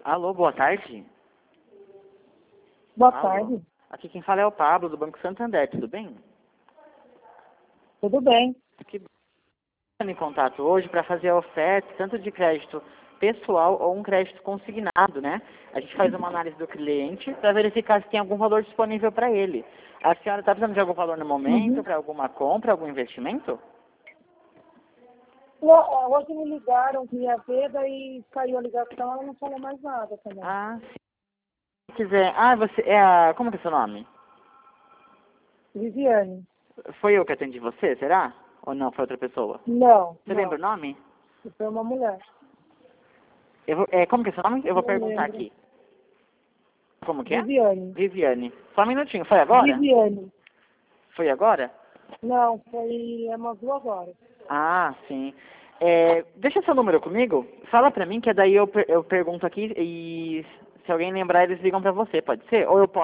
Alô, boa tarde. Boa Alô. tarde. Aqui quem fala é o Pablo, do Banco Santander, tudo bem? Tudo bem? Que bom em contato hoje para fazer a oferta, tanto de crédito pessoal ou um crédito consignado, né? A gente faz uma análise do cliente para verificar se tem algum valor disponível para ele. A senhora está precisando de algum valor no momento, para alguma compra, algum investimento? Hoje me ligaram que ia ver, daí caiu a ligação, ela não falou mais nada também. Ah, sim. Se quiser... você como que é seu nome? Viviane? Foi eu que atendi você, será? Ou não, foi outra pessoa? Não, Você lembra o nome? foi uma mulher. Como que é seu nome? Eu vou Não perguntar lembro. aqui. Como que é? Viviane. Viviane. Só um minutinho, foi agora? Viviane. Foi agora? Não, foi umas 2 horas. Ah, sim. Deixa seu número comigo, fala pra mim, que daí eu pergunto aqui e se alguém lembrar eles ligam pra você, pode ser? Ou eu posso